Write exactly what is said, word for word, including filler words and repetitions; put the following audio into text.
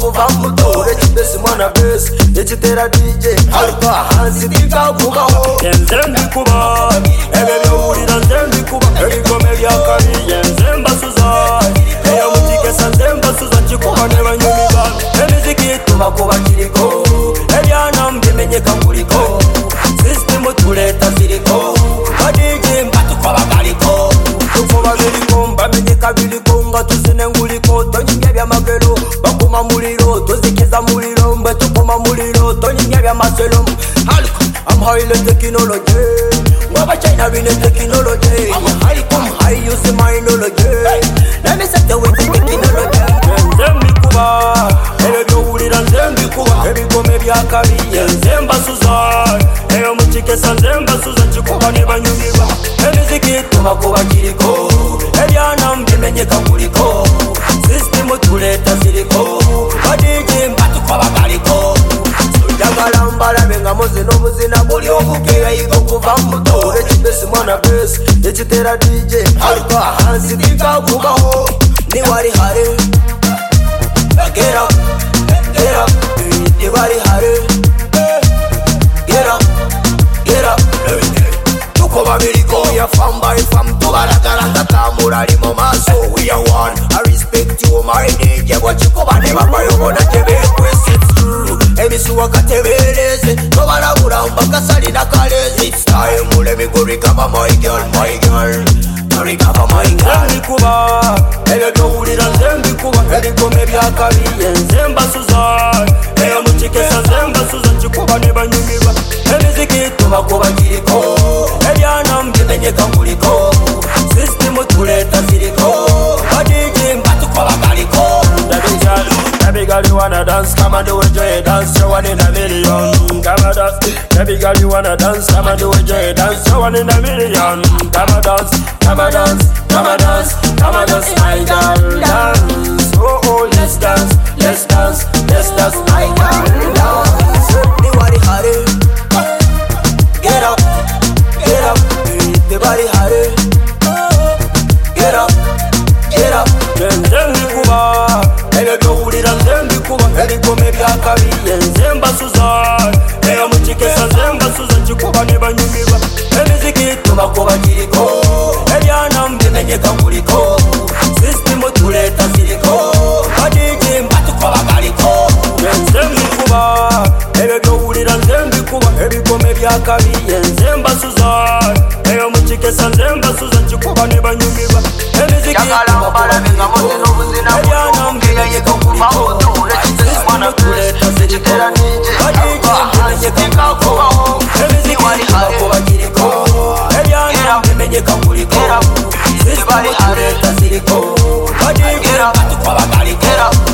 kuva mutore kibesi mwana besi ekitera D J alika hansi tikavugaho yenze mbikuba ebe byowulira nze mbikuba ebigome byakabi yenze mbasuza eyo mutikesa nze mbasuza kikuba ne banyumi ba emiziki tubakuba kiriko ebyana mbimenyeka kuliko system tuleta ziriko badiji mbatukoba galiko tukoba biriko mbamenyeka biliko nga tuzine nguliko tonyinga byamagero bakuma muliro tuzikiza muliro mbe tukoma muliro tonyinga byamaselo haliko I'm high in technology Waba China in technology I'm high come high use my knowledge Let me set the way to technology Nzembi kuba Eyo byowulira nzembi kuba ebigome byakali nzemba suza eyo mutikesa nzemba suza kikuba ne banyumirwa emiziki tubakuba kiriko ebyana mbimenyeka kuliko system tuleta ziriko badiji mbatukoba galiko njagala mbalabe nga muzina obuzina buli obukeera yiga okuva mutore kibesi mwana besi ekitera D J alika hansi tikavugaho niwali hare get up get up niwali hare get up get up tukoba biriko ya famba ifam tubalagala ngatambula limo maso we are one I respect you my D J wachikoba ne babayobona tebekwesit emisuwa katebereze tobalabula mpaka salina kalezi it's time let me go recover my girl my girl to recover my girl nzembikuba ebyo byowulira nzembikuba ebigome byakabi nzembasuza eyo mutikesa nzembasuza kikuba ne banyumirwa emiziki tubakuba kiriko ebyana mbimenyeka kuliko system tuleta ziriko badiji mbatukoba galiko Baby girl, you wanna dance? Come and do a joy dance. You're one in a million. Come and dance. Baby girl, you wanna dance? Come and do a joy dance. You're one in a million. Come and dance. Come and dance. Come and dance. Come and dance, my girl. Dance. Oh oh, let's dance. Let's dance. Let's dance, my girl. Dance. The body hurry. Get up. Get up. The body hurry. Get up. Get up. Nzembi kuba ebyo byowulira nzembi kuba ebigome byakabi nzemba suza eyo mutikesa nzemba suza kikuba ne banyumirwa emiziki tubakuba kiriko ebyana mbimenyeka kuliko system tuleta ziriko badiji mbatukoba galiko nzembi kuba ebyo byowulira nzembi kuba ebigome byakabi nzemba suza eyo mutikesa nzemba suza kikuba ne banyumirwa emiziki tubakuba kiriko ebyana mbimenyeka kuliko system tuleta ziriko badiji mbatukoba galiko emiziki tubakuba kiriko ebyana mbimenyeka kuliko system tuleta ziriko badiji mbatukoba galiko